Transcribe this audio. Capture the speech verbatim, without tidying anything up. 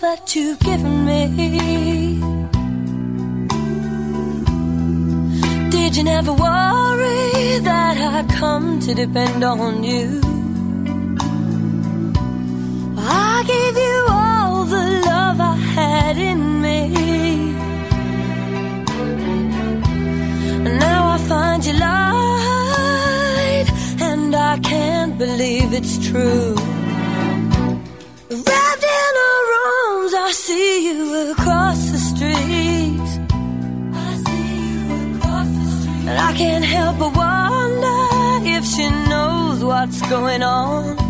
that you've given me. Did you never worry that I'd come to depend on you? I gave you all the love I had in me. Now I find you lied, and I can't believe it's true. Wrapped in her arms, I see you across the street. I see you across the street. And I can't help but wonder if she knows what's going on.